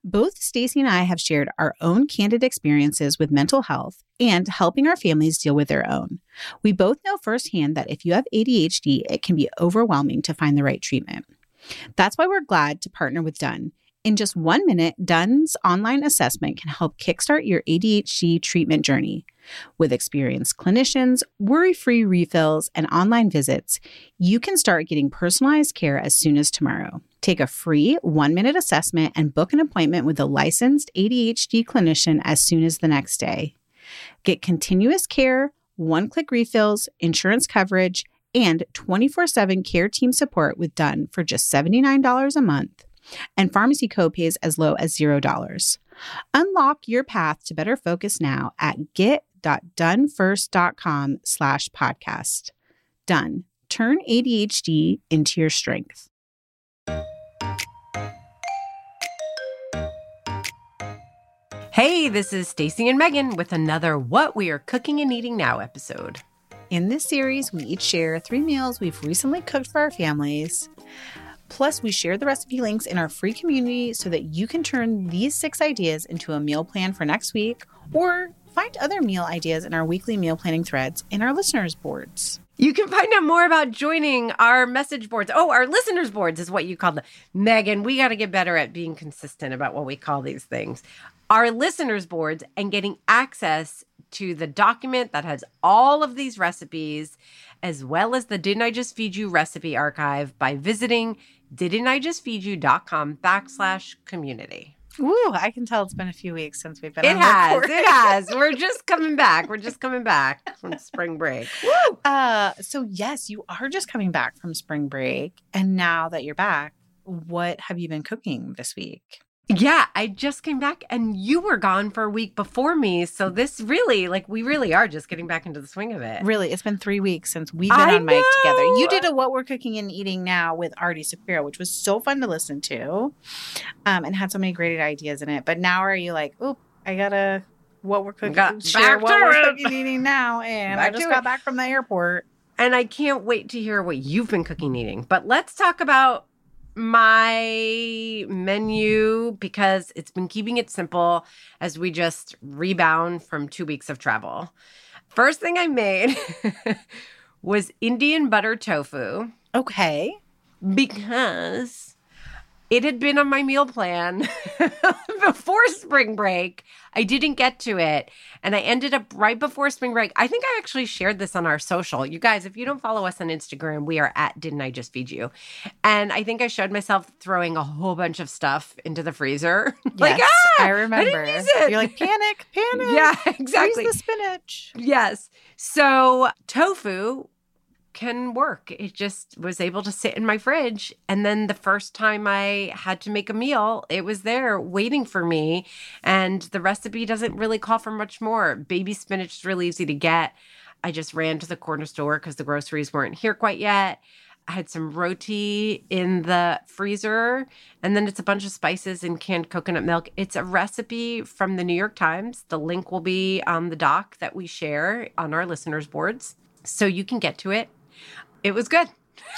Both Stacy and I have shared our own candid experiences with mental health and helping our families deal with their own. We both know firsthand that if you have ADHD, it can be overwhelming to find the right treatment. That's why we're glad to partner with Done. In just 1 minute, Done's online assessment can help kickstart your ADHD treatment journey. With experienced clinicians, worry-free refills, and online visits, you can start getting personalized care as soon as tomorrow. Take a free 1-minute assessment and book an appointment with a licensed ADHD clinician as soon as the next day. Get continuous care, one-click refills, insurance coverage, and 24/7 care team support with Done for just $79 a month. And pharmacy copays as low as $0. Unlock your path to better focus now at get.donefirst.com/podcast. Done. Turn ADHD into your strength. Hey, this is Stacy and Megan with another What We Are Cooking and Eating Now episode. In this series, we each share 3 meals we've recently cooked for our families. Plus, we share the recipe links in our free community so that you can turn these 6 ideas into a meal plan for next week, or find other meal ideas in our weekly meal planning threads in our listeners' boards. You can find out more about joining our message boards. Oh, our listeners' boards is what you call them. Megan, we got to get better at being consistent about what we call these things. Our listeners' boards and getting access to the document that has all of these recipes, as well as the Didn't I Just Feed You recipe archive by visiting didn'tijustfeedyou.com/community. Ooh, I can tell it's been a few weeks since we've been It on record. It has. We're just coming back. From spring break. Woo! So yes, you are just coming back from spring break. And now that you're back, what have you been cooking this week? Yeah, I just came back and you were gone for a week before me. So this really, we really are just getting back into the swing of it. Really, it's been 3 weeks since we've been on mic together. You did a What We're Cooking and Eating Now with Artie Sapiro, which was so fun to listen to, and had so many great ideas in it. But now are you like, oh, I gotta What We're Cooking, share What We're Cooking and Eating Now, and I just got back from the airport. And I can't wait to hear what you've been cooking and eating. But let's talk about my menu, because it's been keeping it simple as we just rebound from 2 weeks of travel. First thing I made was Indian butter tofu. Okay. Because it had been on my meal plan before spring break. I didn't get to it. And I ended up right before spring break. I think I actually shared this on our social. You guys, if you don't follow us on Instagram, we are at Didn't I Just Feed You. And I think I showed myself throwing a whole bunch of stuff into the freezer. Yes, I remember. I didn't use it. You're like, panic. Yeah, exactly. Freeze the spinach. Yes. So tofu can work. It just was able to sit in my fridge. And then the first time I had to make a meal, it was there waiting for me. And the recipe doesn't really call for much more. Baby spinach is really easy to get. I just ran to the corner store because the groceries weren't here quite yet. I had some roti in the freezer, and then it's a bunch of spices and canned coconut milk. It's a recipe from the New York Times. The link will be on the doc that we share on our listeners' boards, so you can get to it. It was good.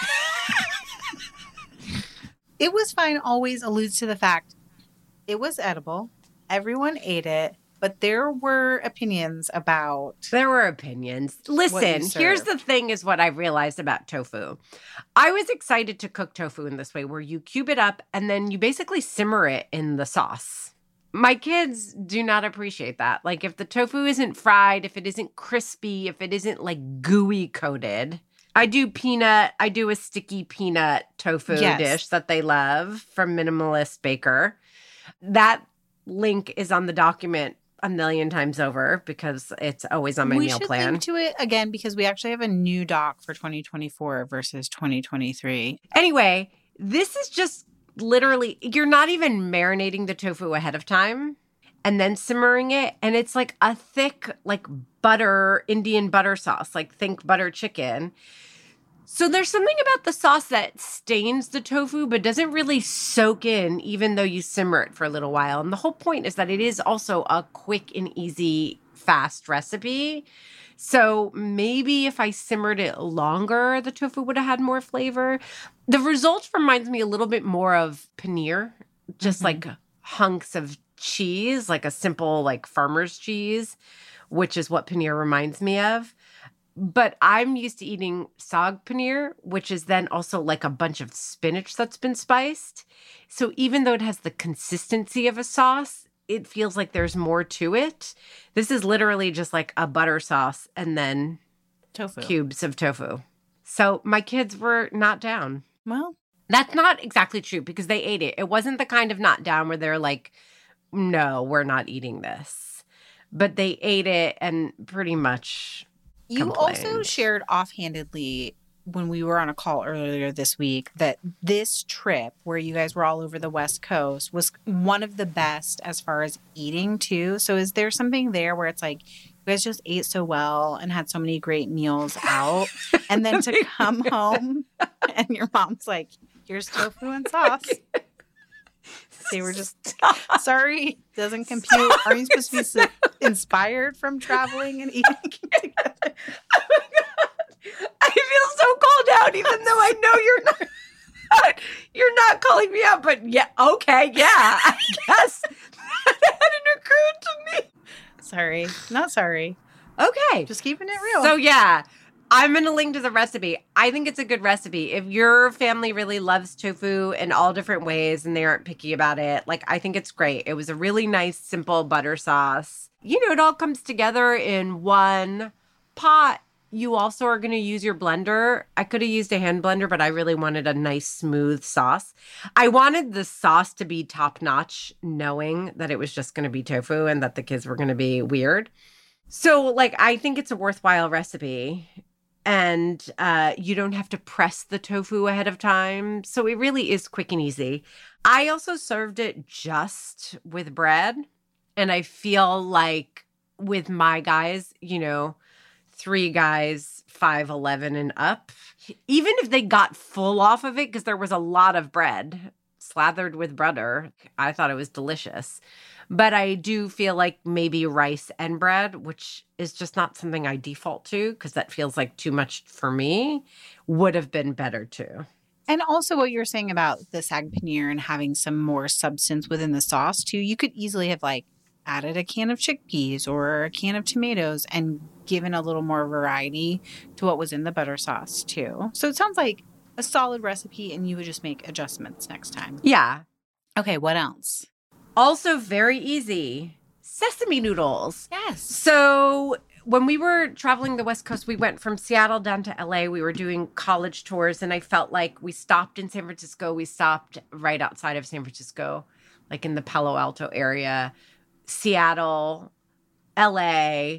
It was fine always alludes to the fact it was edible. Everyone ate it, but there were opinions about... There were opinions. Listen, here's the thing is what I realized about tofu. I was excited to cook tofu in this way, where you cube it up and then you basically simmer it in the sauce. My kids do not appreciate that. Like, if the tofu isn't fried, if it isn't crispy, if it isn't gooey coated... I do a sticky peanut tofu dish that they love from Minimalist Baker. That link is on the document a million times over because it's always on my meal plan. We should link to it again because we actually have a new doc for 2024 versus 2023. Anyway, this is just literally, you're not even marinating the tofu ahead of time and then simmering it. And it's like a thick, butter, Indian butter sauce, think butter chicken. So there's something about the sauce that stains the tofu but doesn't really soak in even though you simmer it for a little while. And the whole point is that it is also a quick and easy, fast recipe. So maybe if I simmered it longer, the tofu would have had more flavor. The result reminds me a little bit more of paneer, just like hunks of cheese, like a simple like farmer's cheese, which is what paneer reminds me of. But I'm used to eating saag paneer, which is then also like a bunch of spinach that's been spiced. So even though it has the consistency of a sauce, it feels like there's more to it. This is literally just like a butter sauce and then Tofu. cubes of tofu. So my kids were not down. Well, That's not exactly true because they ate it. It wasn't the kind of not down where they're like, no, we're not eating this. But they ate it and pretty much you also complained. shared offhandedly when we were on a call earlier this week that this trip where you guys were all over the West Coast was one of the best as far as eating too. So is there something there where it's like you guys just ate so well and had so many great meals out and then to come home and your mom's like, here's tofu and sauce. They were just, sorry, doesn't compute. Aren't you supposed to be so inspired from traveling and eating together? Oh my God. I feel so called out, even though I know you're not calling me out. But yeah, okay, yeah, I guess that hadn't occurred to me. Sorry, not sorry. Okay, Just keeping it real. so yeah, I'm going to link to the recipe. I think it's a good recipe. If your family really loves tofu in all different ways and they aren't picky about it, like I think it's great. It was a really nice, simple butter sauce. You know, it all comes together in one pot. You also are going to use your blender. I could have used a hand blender, but I really wanted a nice, smooth sauce. I wanted the sauce to be top-notch, knowing that it was just going to be tofu and that the kids were going to be weird. So, like, I think it's a worthwhile recipe. And you don't have to press the tofu ahead of time. So it really is quick and easy. I also served it just with bread. And I feel like with my guys, you know, 3 guys, 5'11" and up, even if they got full off of it, because there was a lot of bread slathered with butter, I thought it was delicious. But I do feel like maybe rice and bread, which is just not something I default to because that feels like too much for me, would have been better too. and also what you're saying about the sag paneer and having some more substance within the sauce too, you could easily have like added a can of chickpeas or a can of tomatoes and given a little more variety to what was in the butter sauce too. So it sounds like a solid recipe and you would just make adjustments next time. Yeah. Okay, what else? Also very easy. Sesame noodles. Yes. So when we were traveling the West Coast, we went from Seattle down to LA. We were doing college tours, and I felt like we stopped in San Francisco. We stopped right outside of San Francisco, like in the Palo Alto area, Seattle, LA.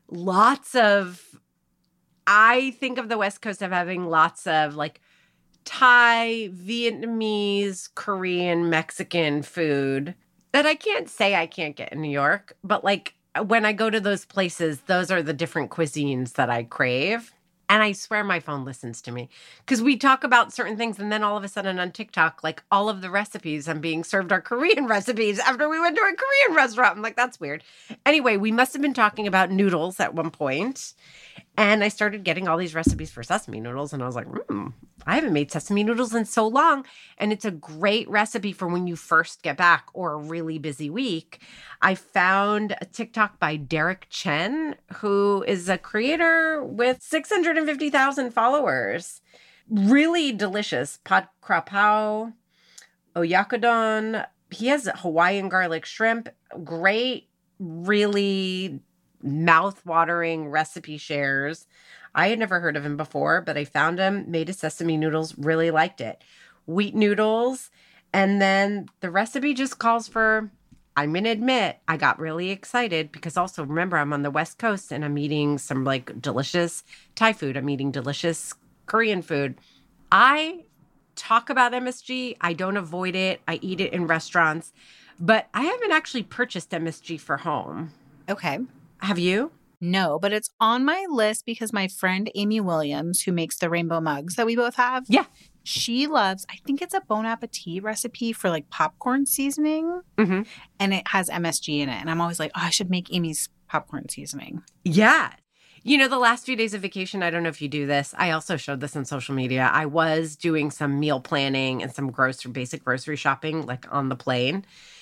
I think of the West Coast of having lots of like Thai, Vietnamese, Korean, Mexican food that I can't say I can't get in New York, but like when I go to those places, those are the different cuisines that I crave. And I swear my phone listens to me because we talk about certain things. And then all of a sudden on TikTok, like all of the recipes I'm being served are Korean recipes after we went to a Korean restaurant. I'm like, that's weird. Anyway, we must have been talking about noodles at one point. And I started getting all these recipes for sesame noodles. And I was like, I haven't made sesame noodles in so long. And it's a great recipe for when you first get back or a really busy week. I found a TikTok by Derek Chen, who is a creator with 650,000 followers. Really delicious. Pad krapao, oyakodon. He has Hawaiian garlic shrimp. Great, really mouth-watering recipe shares. I had never heard of him before, but I found him, made his sesame noodles, really liked it. Wheat noodles. And then the recipe just calls for, I'm going to admit, I got really excited because also remember I'm on the West Coast and I'm eating some like delicious Thai food. I'm eating delicious Korean food. I talk about MSG. I don't avoid it. I eat it in restaurants, but I haven't actually purchased MSG for home. Okay. Have you? No, but it's on my list because my friend Amy Williams, who makes the rainbow mugs that we both have, Yeah. she loves, I think it's a Bon Appetit recipe for like popcorn seasoning, Mm-hmm. and it has MSG in it. And I'm always like, oh, I should make Amy's popcorn seasoning. Yeah. You know, the last few days of vacation, I don't know if you do this. I also showed this on social media. I was doing some meal planning and some basic grocery shopping, like on the plane.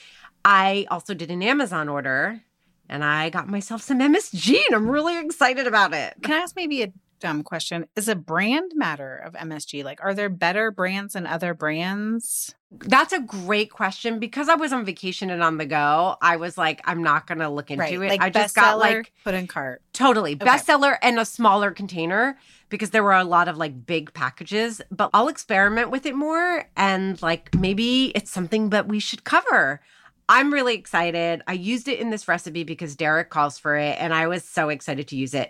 I also did an Amazon order and I got myself some MSG and I'm really excited about it. Can I ask maybe a dumb question? Is a brand matter of MSG? Like, are there better brands than other brands? That's a great question. Because I was on vacation and on the go, I was like, I'm not going to look into it. Like I just got like put in cart. Totally. Bestseller and a smaller container because there were a lot of like big packages, but I'll experiment with it more and like maybe it's something that we should cover. I'm really excited. I used it in this recipe because Derek calls for it and I was so excited to use it.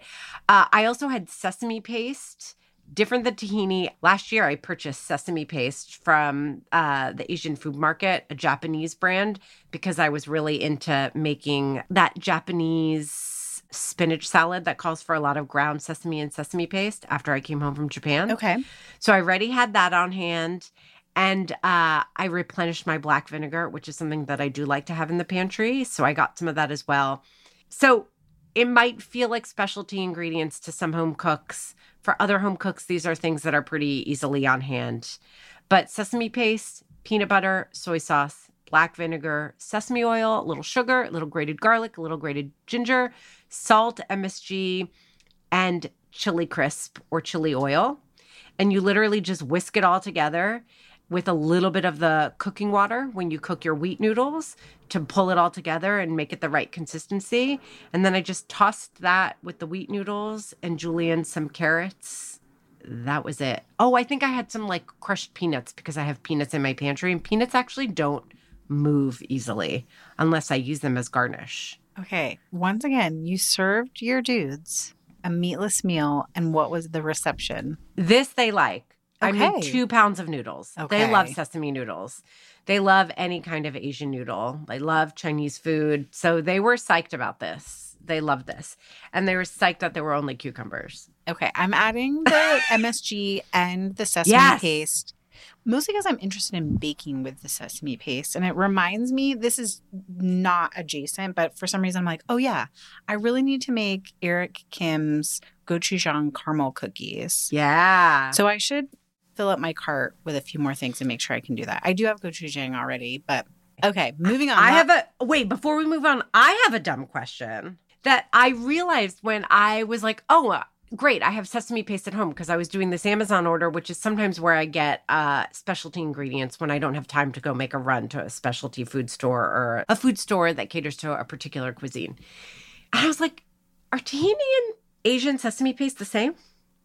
I also had sesame paste, different than tahini. Last year, I purchased sesame paste from the Asian Food Market, a Japanese brand, because I was really into making that Japanese spinach salad that calls for a lot of ground sesame and sesame paste after I came home from Japan. Okay. So I already had that on hand. And I replenished my black vinegar, which is something that I do like to have in the pantry. So I got some of that as well. So it might feel like specialty ingredients to some home cooks. For other home cooks, these are things that are pretty easily on hand. But sesame paste, peanut butter, soy sauce, black vinegar, sesame oil, a little sugar, a little grated garlic, a little grated ginger, salt, MSG, and chili crisp or chili oil. And you literally just whisk it all together with a little bit of the cooking water when you cook your wheat noodles to pull it all together and make it the right consistency. And then I just tossed that with the wheat noodles and julienne some carrots. That was it. Oh, I think I had some like crushed peanuts because I have peanuts in my pantry and peanuts actually don't move easily unless I use them as garnish. Okay. Once again, you served your dudes a meatless meal, and what was the reception? This they like. I Okay. made 2 pounds of noodles. Okay. They love sesame noodles. They love any kind of Asian noodle. They love Chinese food. So they were psyched about this. They loved this. And they were psyched that there were only cucumbers. Okay. I'm adding the MSG and the sesame Yes. paste. Mostly because I'm interested in baking with the sesame paste. And it reminds me, this is not adjacent, but for some reason I'm like, oh yeah, I really need to make Eric Kim's gochujang caramel cookies. Yeah. So I should fill up my cart with a few more things and make sure I can do that. I do have gochujang already, but okay, moving on. Wait, before we move on, I have a dumb question that I realized when I was like, oh, great, I have sesame paste at home because I was doing this Amazon order, which is sometimes where I get specialty ingredients when I don't have time to go make a run to a specialty food store or a food store that caters to a particular cuisine. And I was like, are tahini and Asian sesame paste the same?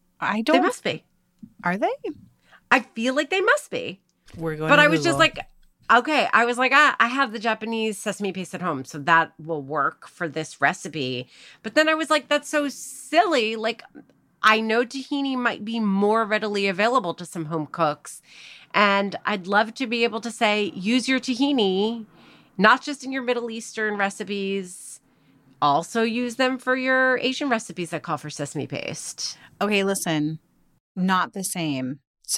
I don't. They must be. Are they? I feel like they must be. We're going. But to I was Google. just like, okay. I was like, I have the Japanese sesame paste at home, so that will work for this recipe. But then I was like, that's so silly. Like, I know tahini might be more readily available to some home cooks. And I'd love to be able to say, use your tahini, not just in your Middle Eastern recipes. Also use them for your Asian recipes that call for sesame paste. Okay, listen, not the same.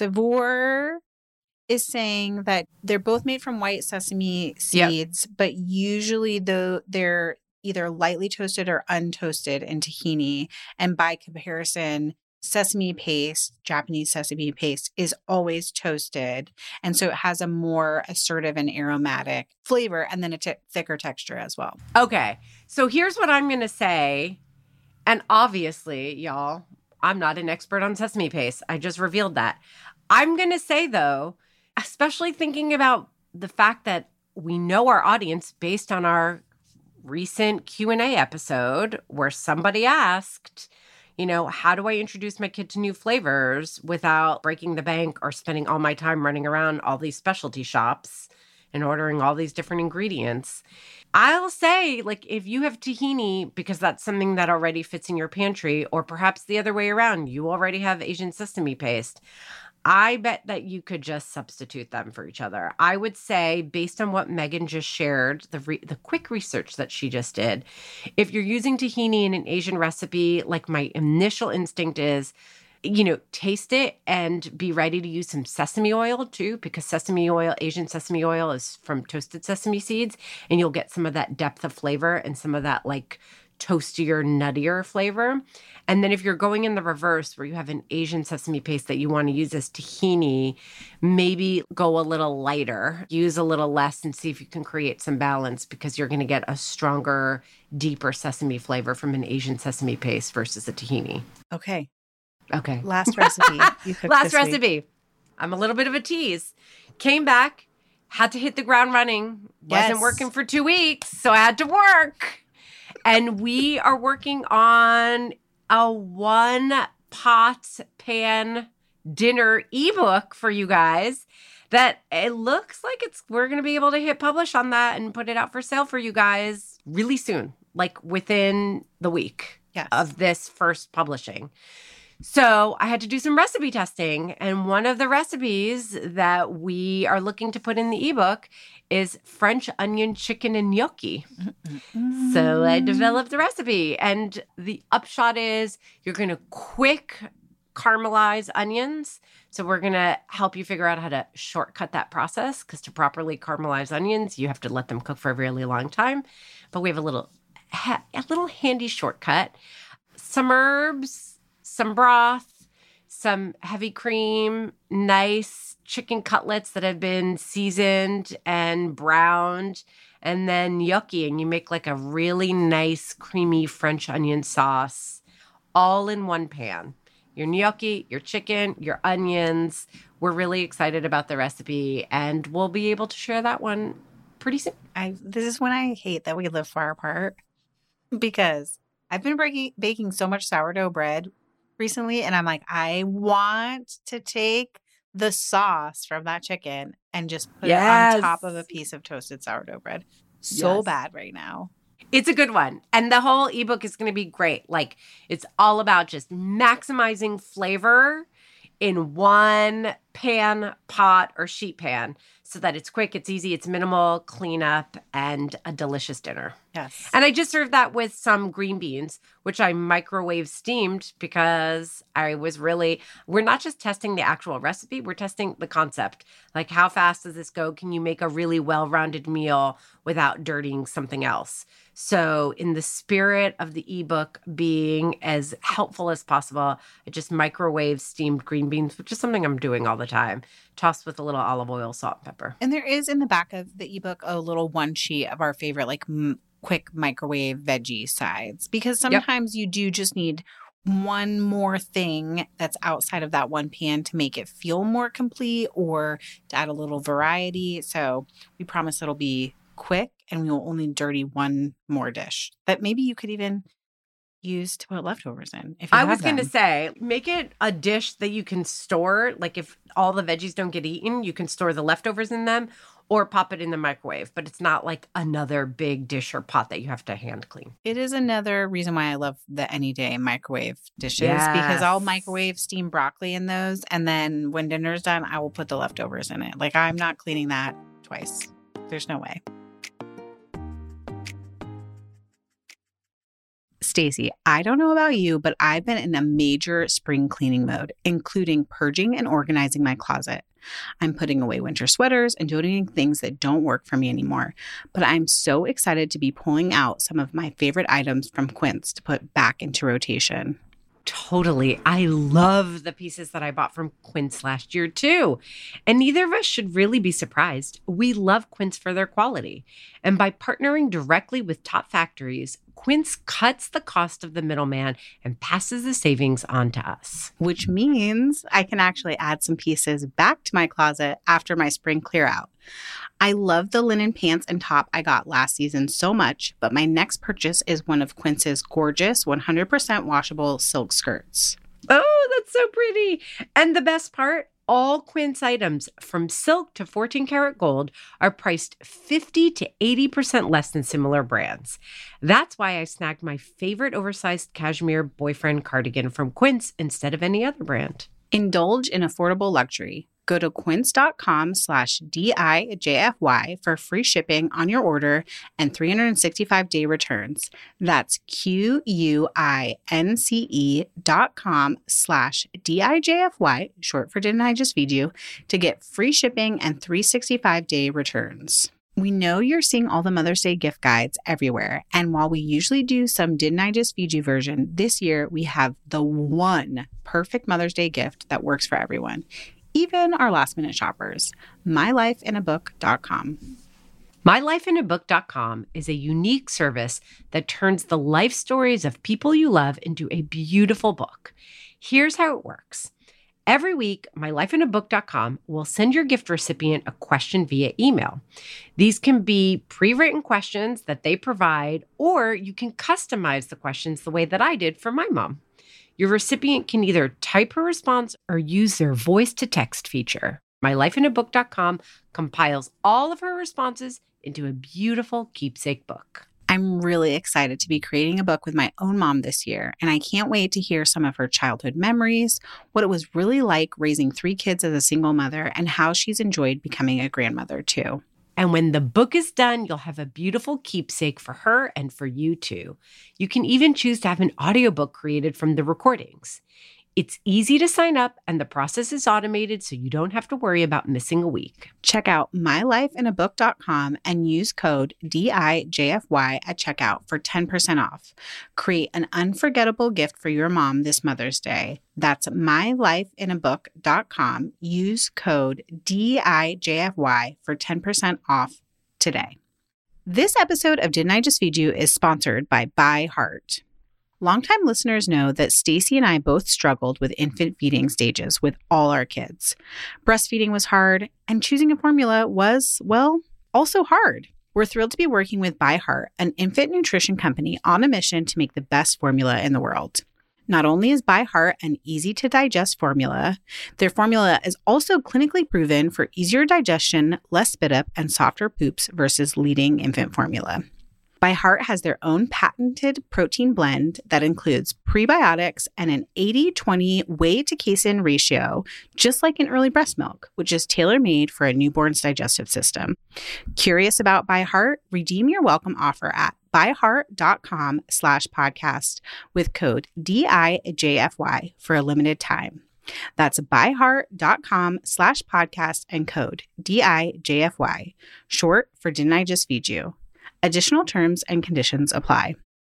Savor is saying that they're both made from white sesame seeds, but usually though they're either lightly toasted or untoasted in tahini. And by comparison, sesame paste, Japanese sesame paste, is always toasted. And so it has a more assertive and aromatic flavor and then a thicker texture as well. Okay, so here's what I'm going to say. And obviously, y'all, I'm not an expert on sesame paste. I just revealed that. I'm going to say, though, especially thinking about the fact that we know our audience based on our recent Q&A episode where somebody asked, you know, how do I introduce my kid to new flavors without breaking the bank or spending all my time running around all these specialty shops and ordering all these different ingredients? I'll say, like, if you have tahini, because that's something that already fits in your pantry, or perhaps the other way around, you already have Asian sesame paste, I bet that you could just substitute them for each other. I would say, based on what Megan just shared, the quick research that she just did, if you're using tahini in an Asian recipe, like my initial instinct is, you know, taste it and be ready to use some sesame oil too, because sesame oil, Asian sesame oil is from toasted sesame seeds, and you'll get some of that depth of flavor and some of that like toastier, nuttier flavor. And then if you're going in the reverse where you have an Asian sesame paste that you want to use as tahini, maybe go a little lighter, use a little less and see if you can create some balance because you're going to get a stronger, deeper sesame flavor from an Asian sesame paste versus a tahini. Okay. Okay. Last recipe. You cooked Last this recipe. week. I'm a little bit of a tease. Came back, had to hit the ground running. Wasn't working for 2 weeks, so I had to work. And we are working on a 1-pot pan dinner ebook for you guys that it looks like we're going to be able to hit publish on that and put it out for sale for you guys really soon, like within the week of this first publishing. So I had to do some recipe testing, and one of the recipes that we are looking to put in the ebook is French onion chicken and gnocchi. So I developed the recipe, and the upshot is you're going to quick caramelize onions. So we're going to help you figure out how to shortcut that process, because to properly caramelize onions, you have to let them cook for a really long time. But we have a little handy shortcut. Some herbs, some broth, some heavy cream, nice chicken cutlets that have been seasoned and browned, and then gnocchi. And you make like a really nice, creamy French onion sauce all in one pan. Your gnocchi, your chicken, your onions. We're really excited about the recipe, and we'll be able to share that one pretty soon. This is when I hate that we live far apart, because I've been baking so much sourdough bread recently, and I'm like, I want to take the sauce from that chicken and just put it on top of a piece of toasted sourdough bread. So bad right now. It's a good one. And the whole ebook is going to be great. Like, it's all about just maximizing flavor in one pan, pot, or sheet pan so that it's quick, it's easy, it's minimal cleanup, and a delicious dinner. Yes. And I just served that with some green beans, which I microwave steamed because we're not just testing the actual recipe, we're testing the concept. Like, how fast does this go? Can you make a really well-rounded meal without dirtying something else? So in the spirit of the ebook being as helpful as possible, I just microwave steamed green beans, which is something I'm doing all the time, tossed with a little olive oil, salt, and pepper. And there is in the back of the ebook a little one sheet of our favorite, like quick microwave veggie sides, because sometimes you do just need one more thing that's outside of that one pan to make it feel more complete or to add a little variety. So we promise it'll be quick, and we will only dirty one more dish that maybe you could even use to put leftovers in. If you I was going to say, make it a dish that you can store. Like, if all the veggies don't get eaten, you can store the leftovers in them or pop it in the microwave. But it's not like another big dish or pot that you have to hand clean. It is another reason why I love the anyday microwave dishes, because I'll microwave steam broccoli in those. And then when dinner's done, I will put the leftovers in it. Like, I'm not cleaning that twice. There's no way. Stacey, I don't know about you, but I've been in a major spring cleaning mode, including purging and organizing my closet. I'm putting away winter sweaters and donating things that don't work for me anymore. But I'm so excited to be pulling out some of my favorite items from Quince to put back into rotation. Totally. I love the pieces that I bought from Quince last year too. And neither of us should really be surprised. We love Quince for their quality. And by partnering directly with top factories, Quince cuts the cost of the middleman and passes the savings on to us. Which means I can actually add some pieces back to my closet after my spring clear out. I love the linen pants and top I got last season so much, but my next purchase is one of Quince's gorgeous 100% washable silk skirts. Oh, that's so pretty. And the best part, all Quince items from silk to 14 karat gold are priced 50 to 80% less than similar brands. That's why I snagged my favorite oversized cashmere boyfriend cardigan from Quince instead of any other brand. Indulge in affordable luxury. Go to quince.com/DIJFY for free shipping on your order and 365-day returns. That's QUINCE.com/DIJFY, short for Didn't I Just Feed You, to get free shipping and 365-day returns. We know you're seeing all the Mother's Day gift guides everywhere. And while we usually do some Didn't I Just Feed You version, this year we have the one perfect Mother's Day gift that works for everyone, even our last minute shoppers. MyLifeInABook.com. MyLifeInABook.com is a unique service that turns the life stories of people you love into a beautiful book. Here's how it works. Every week, MyLifeInABook.com will send your gift recipient a question via email. These can be pre-written questions that they provide, or you can customize the questions the way that I did for my mom. Your recipient can either type her response or use their voice-to-text feature. MyLifeInABook.com compiles all of her responses into a beautiful keepsake book. I'm really excited to be creating a book with my own mom this year, and I can't wait to hear some of her childhood memories, what it was really like raising 3 kids as a single mother, and how she's enjoyed becoming a grandmother too. And when the book is done, you'll have a beautiful keepsake for her and for you too. You can even choose to have an audiobook created from the recordings. It's easy to sign up, and the process is automated, so you don't have to worry about missing a week. Check out MyLifeInABook.com and use code DIJFY at checkout for 10% off. Create an unforgettable gift for your mom this Mother's Day. That's MyLifeInABook.com. Use code DIJFY for 10% off today. This episode of Didn't I Just Feed You is sponsored by ByHeart. Longtime listeners know that Stacy and I both struggled with infant feeding stages with all our kids. Breastfeeding was hard, and choosing a formula was, well, also hard. We're thrilled to be working with ByHeart, an infant nutrition company on a mission to make the best formula in the world. Not only is ByHeart an easy-to-digest formula, their formula is also clinically proven for easier digestion, less spit-up, and softer poops versus leading infant formula. ByHeart has their own patented protein blend that includes prebiotics and an 80-20 whey-to-casein ratio, just like in early breast milk, which is tailor-made for a newborn's digestive system. Curious about ByHeart? Redeem your welcome offer at byheart.com/podcast with code DIJFY for a limited time. That's byheart.com/podcast and code DIJFY, short for Didn't I Just Feed You? Additional terms and conditions apply.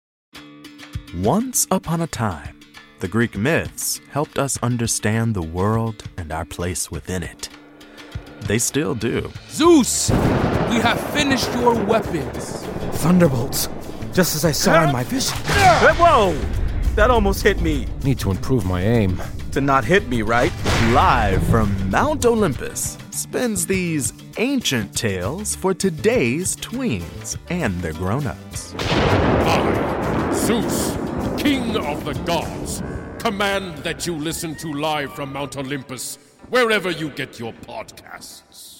Once upon a time, the Greek myths helped us understand the world and our place within it. They still do. Zeus, we have finished your weapons. Thunderbolts, just as I saw in my vision. Whoa! That almost hit me. Need to improve my aim. To not hit me, right? Live from Mount Olympus spins these ancient tales for today's tweens and their grown-ups. I, Zeus, King of the Gods, command that you listen to Live from Mount Olympus wherever you get your podcasts.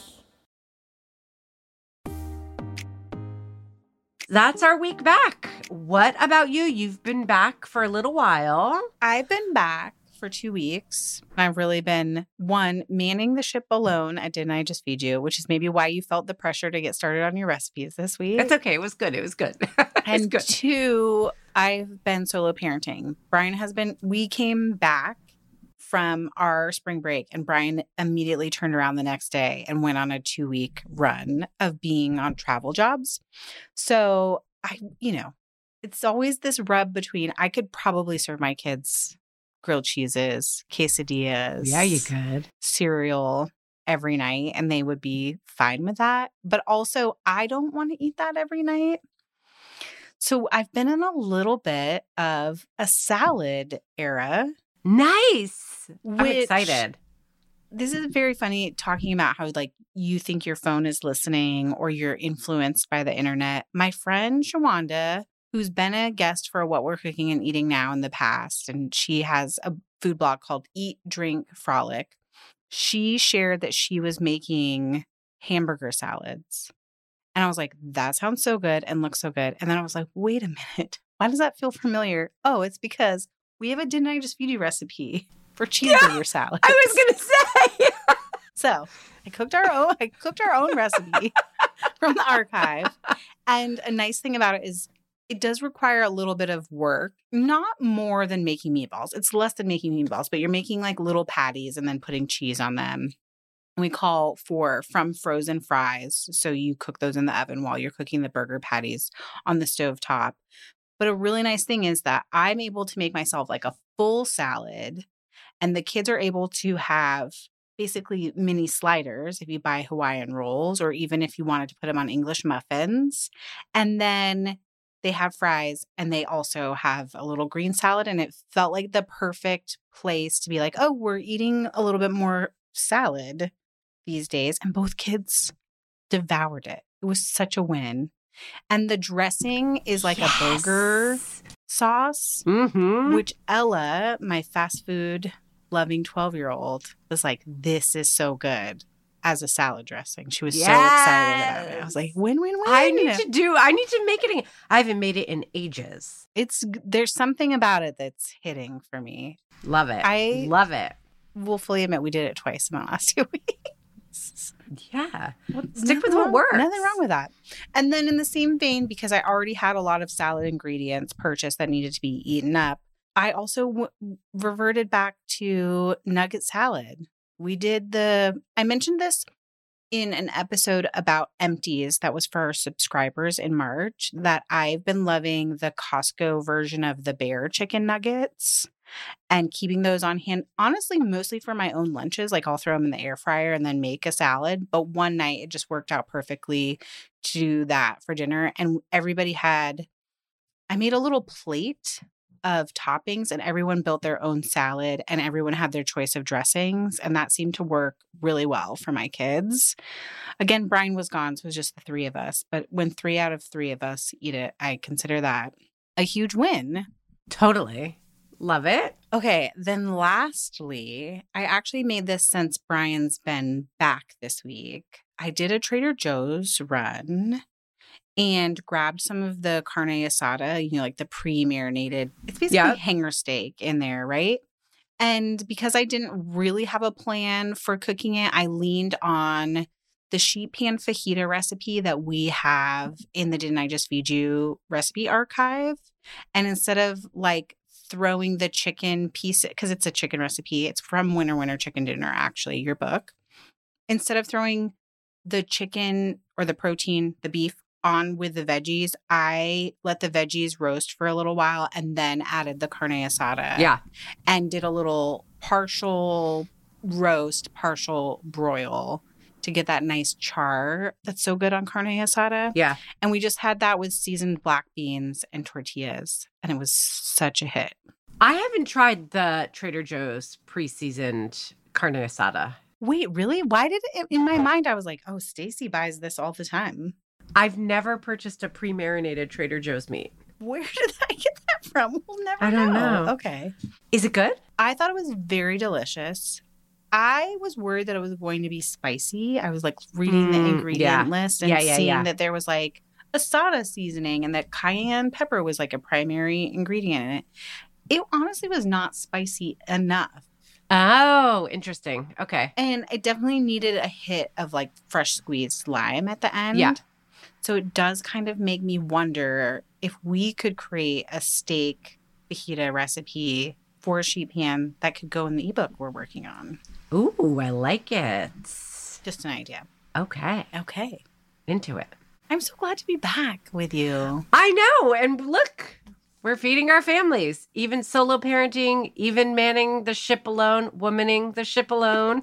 That's our week back. What about you? You've been back for a little while. I've been back for 2 weeks. I've really been, one, manning the ship alone at Didn't I Just Feed You, which is maybe why you felt the pressure to get started on your recipes this week. It's okay. It was good. It was good. And good. 2, I've been solo parenting. We came back from our spring break, and Brian immediately turned around the next day and went on a 2-week run of being on travel jobs. So it's always this rub between, I could probably serve my kids grilled cheeses, quesadillas. Yeah, you could. Cereal every night, and they would be fine with that. But also, I don't want to eat that every night. So I've been in a little bit of a salad era. Nice. I'm excited. This is very funny talking about how you think your phone is listening or you're influenced by the internet. My friend Shawanda, who's been a guest for What We're Cooking and Eating Now in the past, and she has a food blog called Eat, Drink, Frolic. She shared that she was making hamburger salads. And I was like, that sounds so good and looks so good. And then I was like, wait a minute. Why does that feel familiar? Oh, it's because we have a Didn't I Just Feed You recipe for cheeseburger salad. I was going to say. So I cooked our own recipe from the archive. And a nice thing about it is it does require a little bit of work, not more than making meatballs. It's less than making meatballs, but you're making little patties and then putting cheese on them. We call for from frozen fries. So you cook those in the oven while you're cooking the burger patties on the stovetop. But a really nice thing is that I'm able to make myself like a full salad, and the kids are able to have basically mini sliders if you buy Hawaiian rolls, or even if you wanted to put them on English muffins. And then they have fries, and they also have a little green salad. And it felt like the perfect place to be like, oh, we're eating a little bit more salad these days. And both kids devoured it. It was such a win. And the dressing is like a burger sauce, which Ella, my fast food loving 12-year-old, was like, this is so good as a salad dressing. She was so excited about it. I was like, win, win, win. I need to make it again. I haven't made it in ages. There's something about it that's hitting for me. Love it. I love it. Will fully admit we did it twice in the last 2 weeks. Yeah. Stick with what works. Nothing wrong with that. And then in the same vein, because I already had a lot of salad ingredients purchased that needed to be eaten up, I also reverted back to nugget salad. I mentioned this in an episode about empties that was for our subscribers in March, that I've been loving the Costco version of the Bear chicken nuggets and keeping those on hand, honestly, mostly for my own lunches. Like I'll throw them in the air fryer and then make a salad. But one night it just worked out perfectly to do that for dinner. And I made a little plate of toppings, and everyone built their own salad, and everyone had their choice of dressings. And that seemed to work really well for my kids. Again, Brian was gone, so it was just the three of us. But when 3 out of 3 of us eat it, I consider that a huge win. Totally. Love it. Okay. Then lastly, I actually made this since Brian's been back this week. I did a Trader Joe's run and grabbed some of the carne asada, like the pre-marinated. It's basically hanger steak in there, right? And because I didn't really have a plan for cooking it, I leaned on the sheet pan fajita recipe that we have in the Didn't I Just Feed You recipe archive. And instead of like throwing the chicken piece, because it's a chicken recipe, it's from Winter Chicken Dinner, actually, your book. Instead of throwing the chicken or the protein, the beef, on with the veggies, I let the veggies roast for a little while and then added the carne asada. Yeah. And did a little partial roast, partial broil to get that nice char that's so good on carne asada. Yeah. And we just had that with seasoned black beans and tortillas. And it was such a hit. I haven't tried the Trader Joe's pre-seasoned carne asada. Wait, really? Why did it, in my mind, I was like, oh, Stacy buys this all the time. I've never purchased a pre-marinated Trader Joe's meat. Where did I get that from? We'll never I don't know. Okay. Is it good? I thought it was very delicious. I was worried that it was going to be spicy. I was like reading the ingredient list and seeing that there was like asada seasoning and that cayenne pepper was like a primary ingredient in it. It honestly was not spicy enough. Oh, interesting. Okay. And it definitely needed a hit of like fresh squeezed lime at the end. Yeah. So it does kind of make me wonder if we could create a steak fajita recipe for a sheet pan that could go in the ebook we're working on. Ooh, I like it. Just an idea. Okay. Into it. I'm so glad to be back with you. I know. And look, we're feeding our families. Even solo parenting, even manning the ship alone, womaning the ship alone.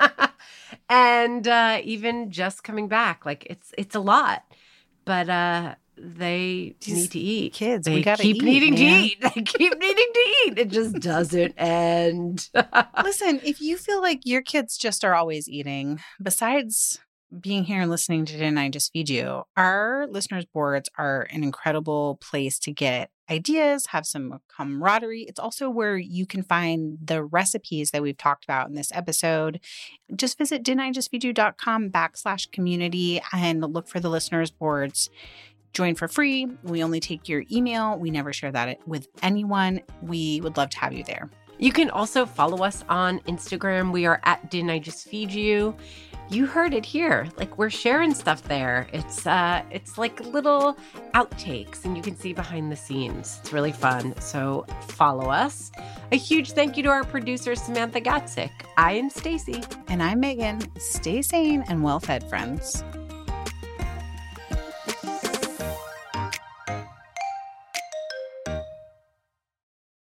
And even just coming back. Like it's a lot. But they need to eat. Kids, they we gotta keep eat, needing to man. eat. They keep needing to eat. It just doesn't end. Listen, if you feel like your kids just are always eating, besides being here and listening to Didn't I Just Feed You, our listeners' boards are an incredible place to get ideas, have some camaraderie. It's also where you can find the recipes that we've talked about in this episode. Just visit didn'tijustfeedyou.com/community and look for the listeners' boards. Join for free. We only take your email. We never share that with anyone. We would love to have you there. You can also follow us on Instagram. We are at Didn't I Just Feed You? You heard it here. Like, we're sharing stuff there. It's like little outtakes, and you can see behind the scenes. It's really fun. So follow us. A huge thank you to our producer, Samantha Gatzik. I am Stacy. And I'm Megan. Stay sane and well-fed, friends.